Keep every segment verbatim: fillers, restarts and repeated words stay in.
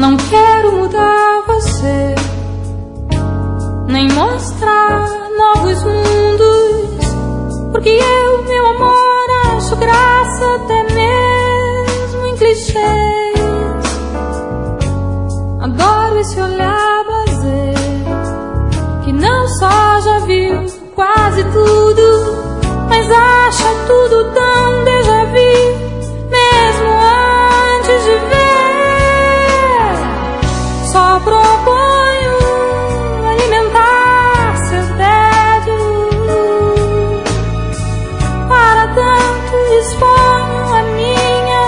Não quero mudar você, nem mostrar novos mundos, porque eu, meu amor, acho graça até mesmo em clichês. Adoro esse olhar blasé, que não só já viu quase tudo, mas acha tudo tão déjà vu, mesmo antes de ver. Só proponho alimentar seu tédio, para tanto exponho a minha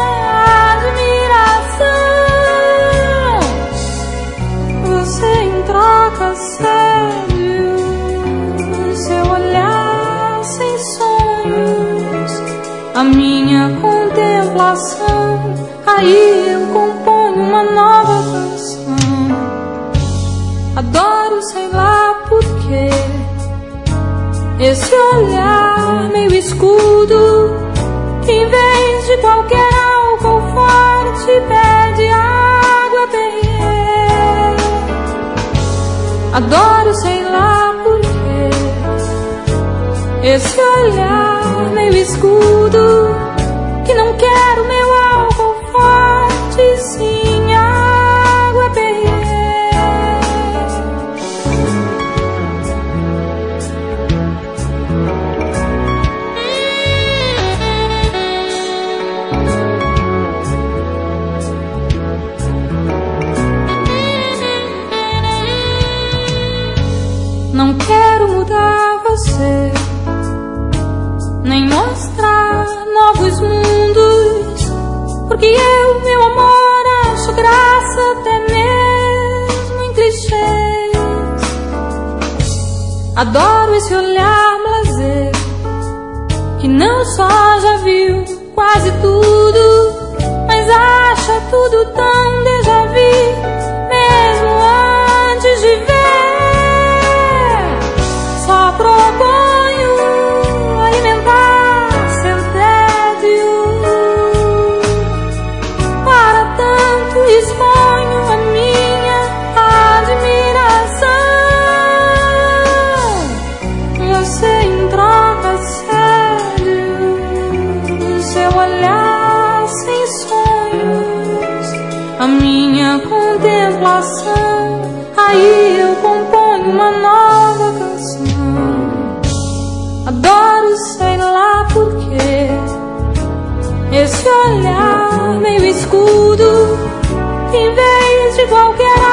admiração. Você em troca sério, seu olhar sem sonhos, a minha contemplação. Aí eu componho uma nova canção. Adoro, sei lá porquê, esse olhar meio escudo, que em vez de qualquer álcool forte pede água Perrier. Adoro, sei lá porquê, esse olhar meio escudo, que não quero meu álcool forte, sim água Perrier. Não quero mudar você, nem mostrar novos mundos, porque eu, meu amor, acho graça até mesmo em clichês. Adoro esse olhar blasé, que não só já viu quase tudo, mas acha tudo tão déjà vu, mesmo antes de ver. Só proponho alimentar seu tédio, para tanto exponho a minha admiração. Você em troca sério, seu olhar sem sonhos, a minha contemplação. Aí eu componho uma nova canção. Adoro, sei lá porquê, esse olhar meio escudo, que em vez de qualquer